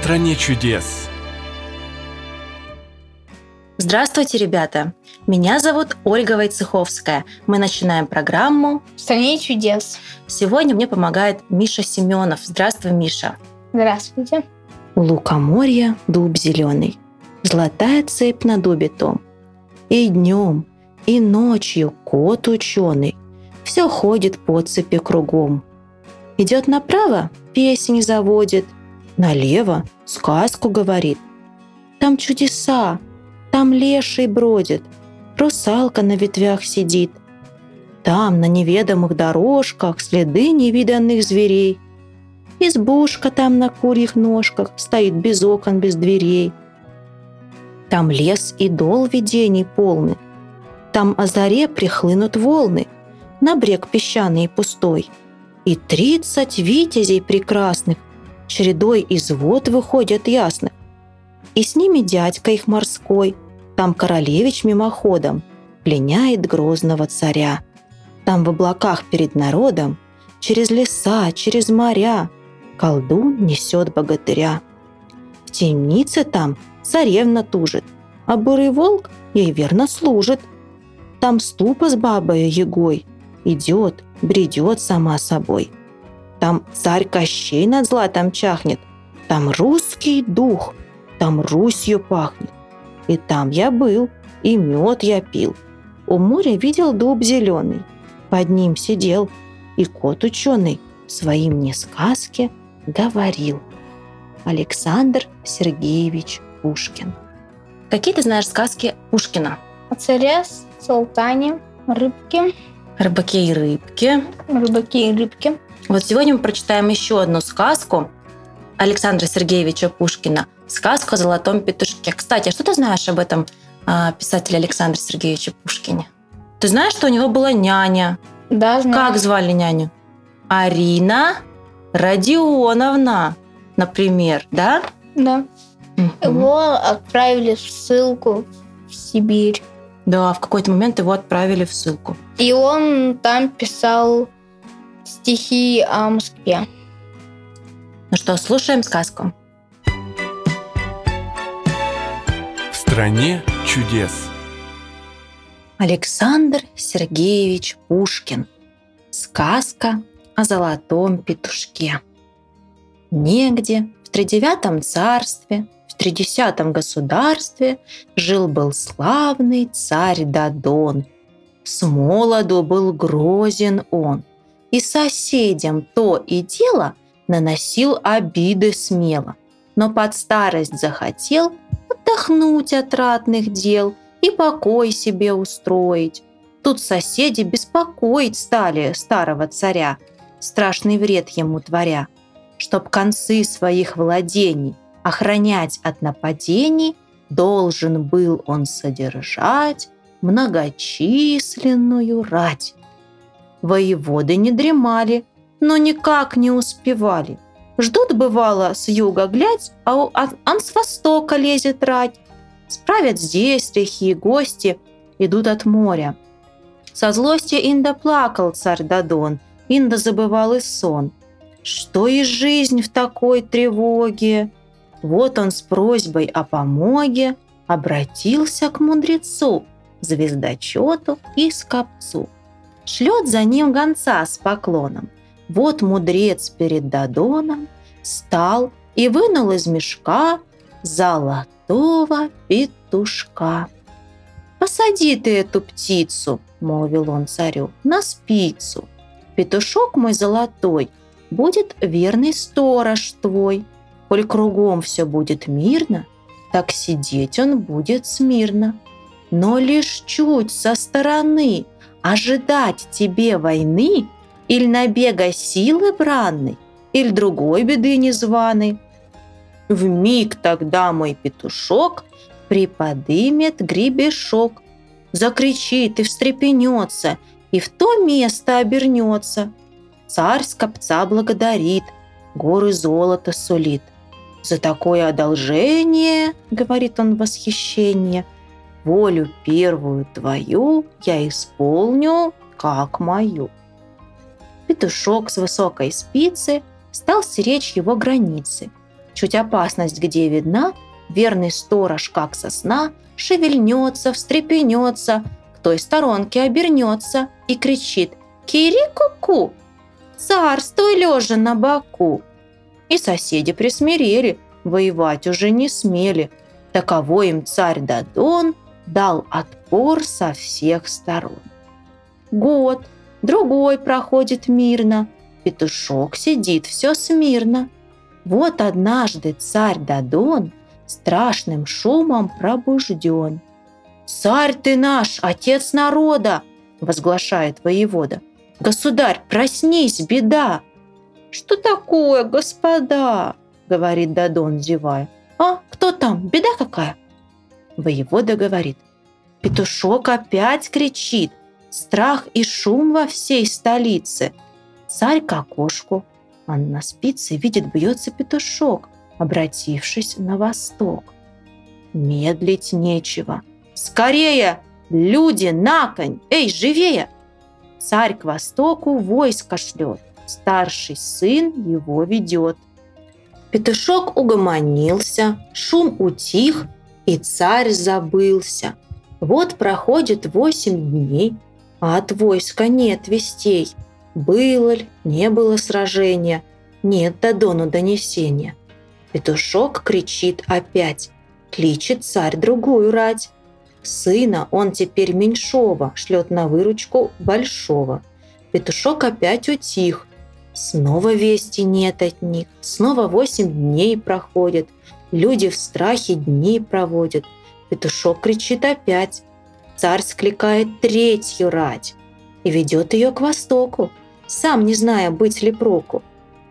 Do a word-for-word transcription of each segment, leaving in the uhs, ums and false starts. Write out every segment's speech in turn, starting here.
стране чудес. Здравствуйте, ребята! Меня зовут Ольга Войцеховская. Мы начинаем программу «В стране чудес». Сегодня мне помогает Миша Семенов. Здравствуй, Миша! Здравствуйте! У лукоморья дуб зеленый, золотая цепь на дубе том. И днем, и ночью кот ученый все ходит по цепи кругом. Идет направо, песнь заводит, налево сказку говорит. Там чудеса, там леший бродит, русалка на ветвях сидит. Там на неведомых дорожках следы невиданных зверей. Избушка там на курьих ножках стоит без окон, без дверей. Там лес и дол видений полны. Там о заре прихлынут волны на брег песчаный и пустой. И тридцать витязей прекрасных чередой из вод выходят ясных. И с ними дядька их морской, там королевич мимоходом пленяет грозного царя. Там в облаках перед народом через леса, через моря колдун несет богатыря. В темнице там царевна тужит, а бурый волк ей верно служит. Там ступа с бабой Ягой идет, бредет сама собой. Там царь Кощей над златом чахнет, там русский дух, там Русью пахнет. И там я был, и мед я пил. У моря видел дуб зеленый, под ним сидел, и кот ученый своим мне сказке говорил. Александр Сергеевич Пушкин. Какие ты знаешь сказки Пушкина? О царе, султане, рыбке. Рыбаке и рыбке. Рыбаке и рыбке. Вот сегодня мы прочитаем еще одну сказку Александра Сергеевича Пушкина. Сказку о золотом петушке. Кстати, а что ты знаешь об этом а, писателе Александре Сергеевиче Пушкине? Ты знаешь, что у него была няня? Да, знаю. Как звали няню? Арина Родионовна, например, да? Да. Угу. Его отправили в ссылку в Сибирь. Да, в какой-то момент его отправили в ссылку. И он там писал стихи о Москве. Ну что, слушаем сказку. В стране чудес. Александр Сергеевич Пушкин. Сказка о золотом петушке. Негде в тридевятом царстве, в тридесятом государстве жил-был славный царь Дадон. С молоду был грозен он, и соседям то и дело наносил обиды смело, но под старость захотел отдохнуть от ратных дел и покой себе устроить. Тут соседи беспокоить стали старого царя, страшный вред ему творя. Чтоб концы своих владений охранять от нападений, должен был он содержать многочисленную рать. Воеводы не дремали, но никак не успевали. Ждут, бывало, с юга глядь, а он с востока лезет рать. Справят здесь лихие гости, идут от моря. Со злости инда плакал царь Дадон, инда забывал и сон. Что и жизнь в такой тревоге? Вот он с просьбой о помоге обратился к мудрецу, звездочету и скопцу. Шлет за ним гонца с поклоном. Вот мудрец перед Дадоном стал и вынул из мешка золотого петушка. «Посади ты эту птицу, — молвил он царю, — на спицу. Петушок мой золотой будет верный сторож твой. Коль кругом все будет мирно, так сидеть он будет смирно. Но лишь чуть со стороны ожидать тебе войны или набега силы бранной, или другой беды незваной. Вмиг тогда мой петушок приподымет гребешок, закричит и встрепенется, и в то место обернется. Царь скопца благодарит, горы золота сулит. За такое одолжение, говорит он в восхищении, волю первую твою я исполню, как мою. Петушок с высокой спицы стал стеречь его границы. Чуть опасность где видна, верный сторож, как со сна, шевельнется, встрепенется, к той сторонке обернется и кричит: «Кири-ку-ку! Царствуй лежа на боку!» И соседи присмирели, воевать уже не смели. Таково им царь Дадон дал отпор со всех сторон. Год, другой проходит мирно, петушок сидит все смирно. Вот однажды царь Дадон страшным шумом пробужден. «Царь ты наш, отец народа!» — возглашает воевода. «Государь, проснись, беда!» «Что такое, господа?» — говорит Дадон, зевая. «А, кто там? Беда какая?» Воевода говорит: «Петушок опять кричит, страх и шум во всей столице». Царь к окошку, а на спице видит, бьется петушок, обратившись на восток. Медлить нечего. «Скорее! Люди, на конь! Эй, живее!» Царь к востоку войско шлет, старший сын его ведет. Петушок угомонился, шум утих, и царь забылся. Вот проходит восемь дней, а от войска нет вестей. Было ли, не было сражения, нет Дадону донесения. Петушок кричит опять, кличет царь другую рать. Сына он теперь меньшого шлет на выручку большого. Петушок опять утих, снова вести нет от них. Снова восемь дней проходят, люди в страхе дни проводят. Петушок кричит опять, царь скликает третью рать и ведет ее к востоку, сам не зная, быть ли проку.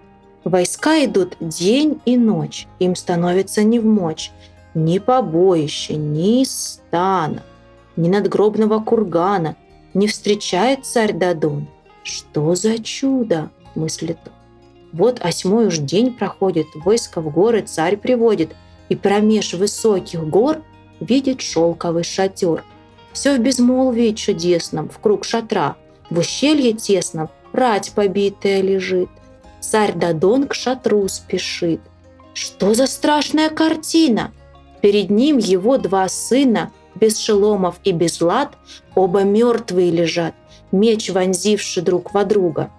Войска идут день и ночь, им становится невмочь ни побоища, ни стана, ни надгробного кургана не встречает царь Дадон. «Что за чудо?» — мыслит он. Вот осьмой уж день проходит, войско в горы царь приводит, и промеж высоких гор видит шелковый шатер. Все в безмолвии чудесном, в круг шатра, в ущелье тесном рать побитая лежит. Царь Дадон к шатру спешит. Что за страшная картина? Перед ним его два сына, без шеломов и без лад, оба мертвые лежат, меч вонзивший друг во друга.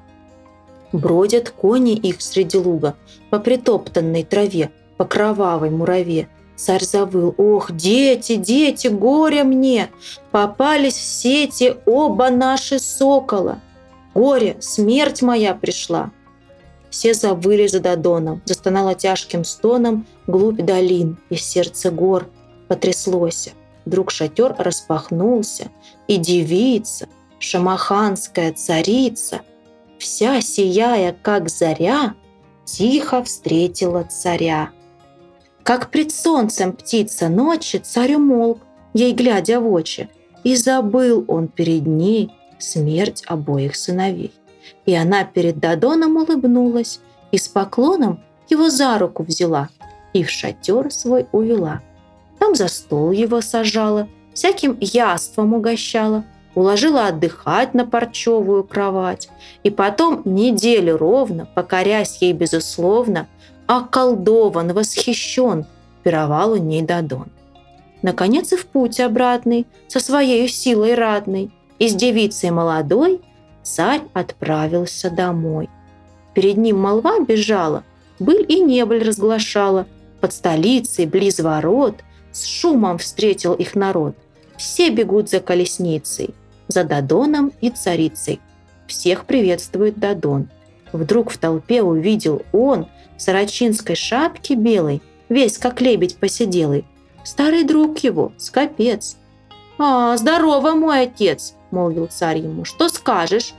Бродят кони их среди луга по притоптанной траве, по кровавой мураве. Царь завыл: «Ох, дети, дети, горе мне! Попались в сети оба наши сокола! Горе, смерть моя пришла!» Все завыли за Дадоном, застонало тяжким стоном глубь долин, и сердце гор потряслося. Вдруг шатер распахнулся, и девица, шамаханская царица, вся сияя, как заря, тихо встретила царя. Как пред солнцем птица ночи, царь умолк, ей глядя в очи, и забыл он перед ней смерть обоих сыновей. И она перед Дадоном улыбнулась, и с поклоном его за руку взяла, и в шатер свой увела. Там за стол его сажала, всяким яством угощала, уложила отдыхать на парчевую кровать, и потом неделю ровно, покорясь ей безусловно, околдован, восхищен, пировал у ней Дадон. Наконец и в путь обратный, со своей силой ратной, и с девицей молодой царь отправился домой. Перед ним молва бежала, быль и небыль разглашала, под столицей, близ ворот, с шумом встретил их народ. Все бегут за колесницей, за Дадоном и царицей. Всех приветствует Дадон. Вдруг в толпе увидел он в сорочинской шапке белой, весь как лебедь посиделый, старый друг его, скопец. «А, здорово, мой отец!» — молвил царь ему. «Что скажешь?»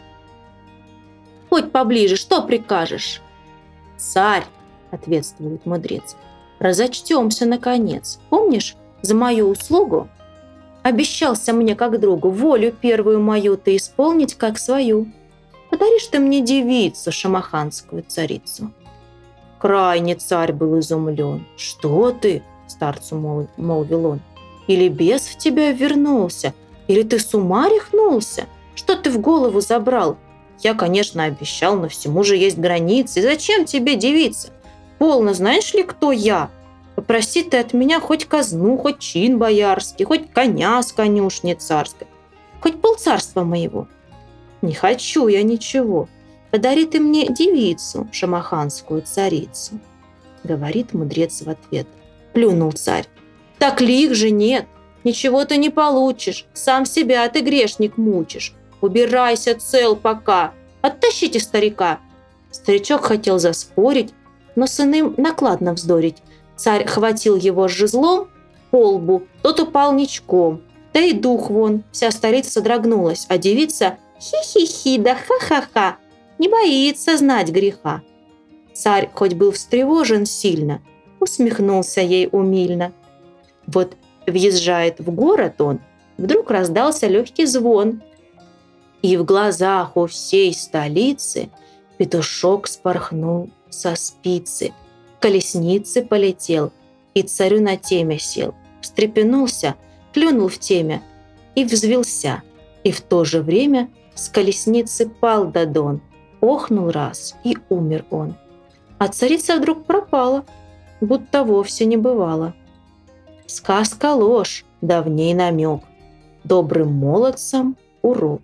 «Хоть поближе, что прикажешь?» «Царь!» — ответствует мудрец. «Разочтемся, наконец. Помнишь, за мою услугу обещался мне как другу волю первую мою ты исполнить как свою. Подаришь ты мне девицу, шамаханскую царицу». Крайне царь был изумлен. «Что ты?» — старцу мол, молвил он. «Или бес в тебя вернулся, или ты с ума рехнулся? Что ты в голову забрал? Я, конечно, обещал, но всему же есть границы. И зачем тебе девица? полно, знаешь ли, кто я? Попроси ты от меня хоть казну, хоть чин боярский, хоть коня с конюшни царской, хоть полцарства моего. Не хочу я ничего. Подари ты мне девицу, шамаханскую царицу. Говорит мудрец в ответ. Плюнул царь. Так ли их же нет? Ничего ты не получишь. Сам себя ты, грешник, мучишь. Убирайся цел пока. Оттащите старика. Старичок хотел заспорить, но с иным накладно вздорить. Царь хватил его с жезлом по лбу, тот упал ничком. Да и дух вон, вся столица содрогнулась, а девица хи-хи-хи, да ха-ха-ха, не боится знать греха. Царь хоть был встревожен сильно, усмехнулся ей умильно. Вот въезжает в город он, вдруг раздался легкий звон. И в глазах у всей столицы петушок спорхнул со спицы, к колеснице полетел и царю на темя сел. Встрепенулся, клюнул в темя и взвился. И в то же время с колесницы пал Дадон, охнул раз и умер он. А царица вдруг пропала, будто вовсе не бывало. Сказка ложь, давней намек, добрым молодцам урок.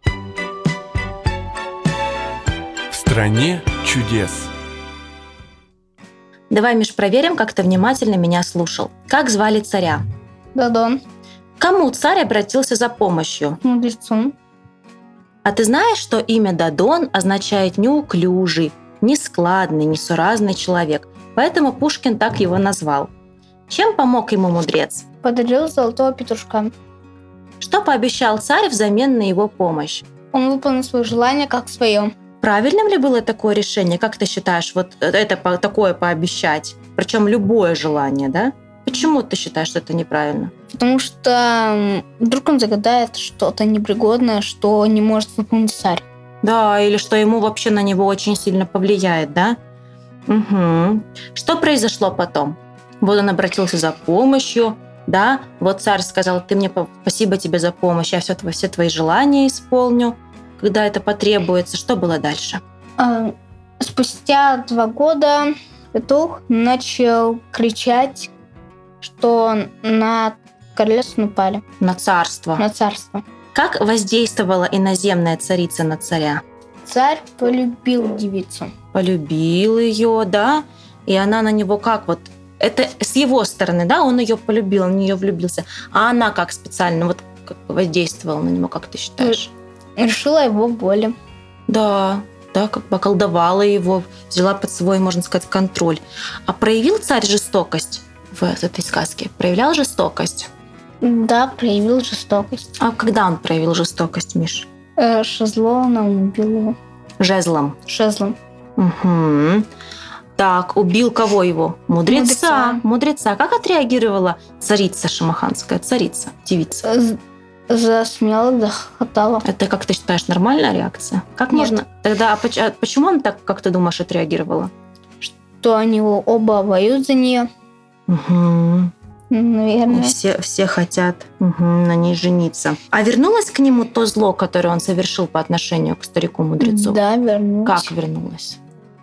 В стране чудес. Давай, Миш, проверим, как ты внимательно меня слушал. Как звали царя? Дадон. Кому царь обратился за помощью? Мудрецу. А ты знаешь, что имя Дадон означает неуклюжий, нескладный, несуразный человек? Поэтому Пушкин так его назвал. Чем помог ему мудрец? Подарил золотого петушка. Что пообещал царь взамен на его помощь? Он выполнил свое желание как свое. Правильным ли было такое решение? Как ты считаешь, вот это по- такое пообещать? Причем любое желание, да? Почему ты считаешь, что это неправильно? Потому что м, вдруг он загадает что-то непригодное, что не может выполнить царь. Да, или что ему вообще на него очень сильно повлияет, да? Угу. Что произошло потом? Вот он обратился за помощью, да? Вот царь сказал, ты мне по- спасибо тебе за помощь, я все, твои- все твои желания исполню, когда это потребуется. Что было дальше? А, спустя два года петух начал кричать, что на королевство напали, На царство. на царство. Как воздействовала иноземная царица на царя? Царь полюбил девицу. Полюбил ее, да? И она на него как вот... Это с его стороны, да? Он ее полюбил, он в нее влюбился. А она как специально вот как воздействовала на него, как ты считаешь? Решила его воле. Да, да, как бы околдовала его, взяла под свой, можно сказать, контроль. А проявил царь жестокость в этой сказке? Проявлял жестокость? Да, проявил жестокость. А когда он проявил жестокость, Миш? Э, Шезлоном убил его. Жезлом. Шезлом. Угу. Так, убил кого его? Мудреца. Мудреца. Мудреца. Как отреагировала царица шамаханская, царица, девица? З- Засмеялась, захохотала. Это, как ты считаешь, нормальная реакция? Как Нет. можно? Тогда а поч- а почему она так, как ты думаешь, отреагировала? То они оба воюют за нее, Угу. наверное. Все, все хотят мгм, на ней жениться. А вернулось к нему то зло, которое он совершил по отношению к старику-мудрецу? Да, вернулась. Как вернулось?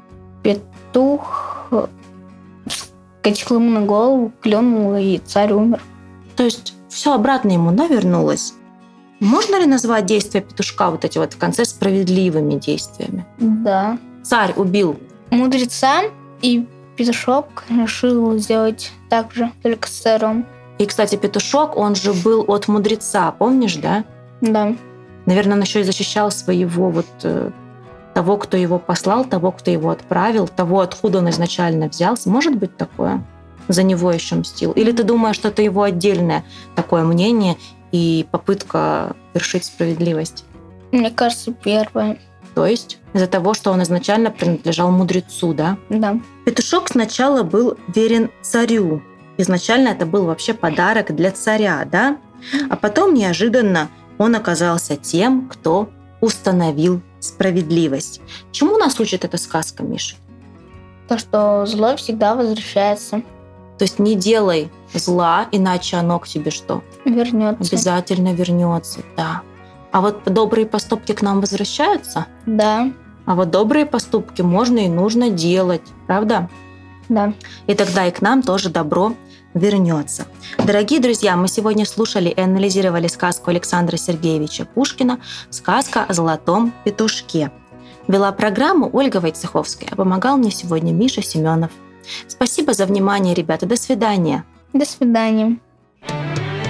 Петух вскочил ему на голову, клюнул, и царь умер. То есть все обратно ему, да, вернулось? Можно ли назвать действия петушка вот эти вот в конце справедливыми действиями? Да. Царь убил. Мудреца, и петушок решил сделать так же, только с царем. И, кстати, петушок, он же был от мудреца, помнишь, да? Да. Наверное, он еще и защищал своего вот э, того, кто его послал, того, кто его отправил, того, откуда он изначально взялся. Может быть такое? За него еще мстил? Или ты думаешь, что это его отдельное такое мнение и попытка вершить справедливость? Мне кажется, первое. То есть из-за того, что он изначально принадлежал мудрецу, да? Да. Петушок сначала был верен царю. Изначально это был вообще подарок для царя, да? А потом неожиданно он оказался тем, кто установил справедливость. Чему нас учит эта сказка, Миш? То, что зло всегда возвращается, То есть не делай зла, иначе оно к тебе что? вернется. Обязательно вернется, да. А вот добрые поступки к нам возвращаются? Да. А вот добрые поступки можно и нужно делать, правда? Да. И тогда и к нам тоже добро вернется. Дорогие друзья, мы сегодня слушали и анализировали сказку Александра Сергеевича Пушкина «Сказка о золотом петушке». Вела программу Ольга Войцеховская. Помогал мне сегодня Миша Семенов. Спасибо за внимание, ребята. До свидания. До свидания.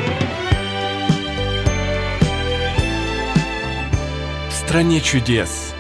В стране чудес.